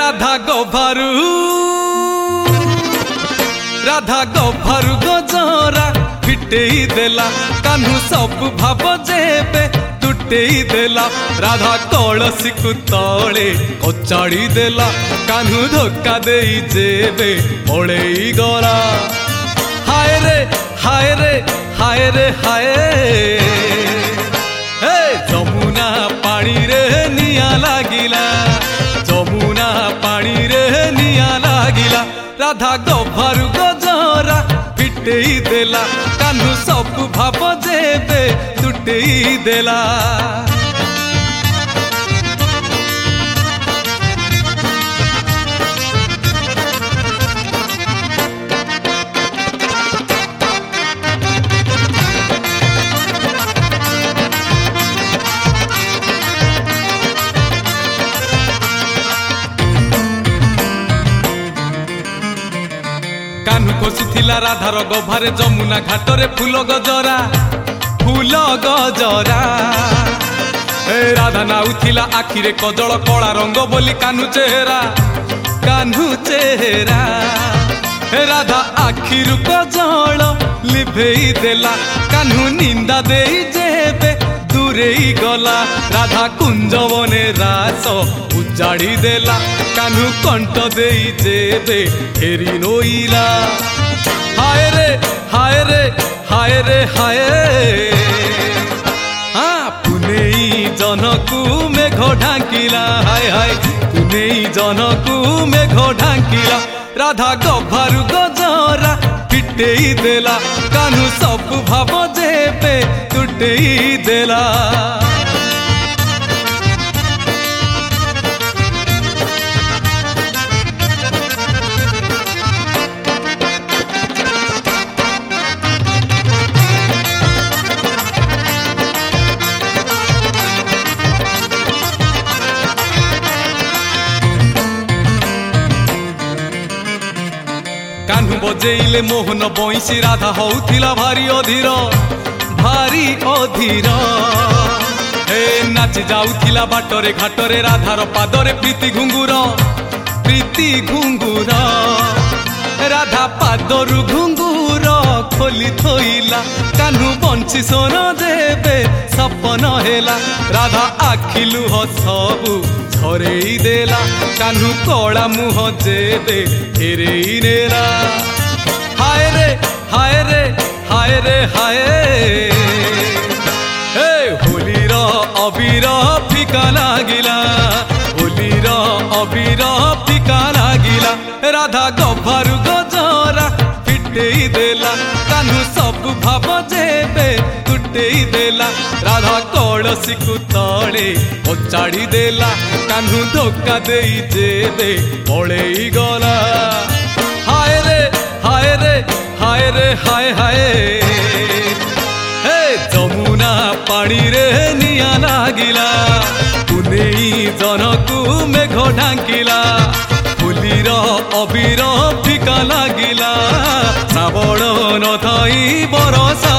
राधा गभारू गजरा फिटेई देला कान्हू सब भाव जेबे तुटेई देला राधा कलसी को तले कचाड़ी देला कान्हू धोखा देई जेबे पड़ेई गला हाय रे हाय रे हाय रे हाय हे जमुना पानी रे निया लागिला जमुना पानी रे निया लागिला राधा गभारू गजरा फिटेई देला कान्हू सब भाव जेबे तुटेई देला कान्हू खोसिथिला राधार गभारे जमुना घाटरे फूल गजरा राधा नाउथिला आखिरे कजल कला रंग बोली कान्हू चेहरा राधा आखिरु कजल लिभेई देला कान्हू निंदा देई जेबे दूरेई गला राधा कुंजवने रास उजाड़ी देला कान्हू कंठ देई जेबे फेरी नोइला हाय रे हाय रे हाय रे हाय पुनेई जनकू मेघ ढांकिला हाय हाय पुनेई जनकू मेघ ढांकिला राधा गभारू गजरा फिटेई देला कान्हू सब भाव जेबे तुटेई देला कान्हू बजेइले मोहन बंशी राधा होउथिला भारी अधीर हे नाची जाउथिला बाटरे घाटरे राधार पादरे प्रीति घुंगुर राधा पादरु घुंगुर खोली थोइला कान्हू बंशी सोन देबे सपन हेला राधा आखिलु सबु झरेई देला कान्हू कला मुह जेबे फेरेई नेला हाय रे हाय रे हाय रे हाय हे होलीर अबीर फिका लागिला होलीर अबीर फिका लागिला राधा गभारू गजरा फिटेई देला कान्हू सब भाव जेबे तुटेई देला राधा कलसी को तले कचाड़ी देला कान्हू धोखा देई जेबे पड़ेई गला हाय रे हाय रे हाय रे हाय हाय हे जमुना पानी रे निया लागिला पुनेई जनकू मेघ ढांकिला फुलीर अबीर फिका लागिला श्रावण नथई बरसा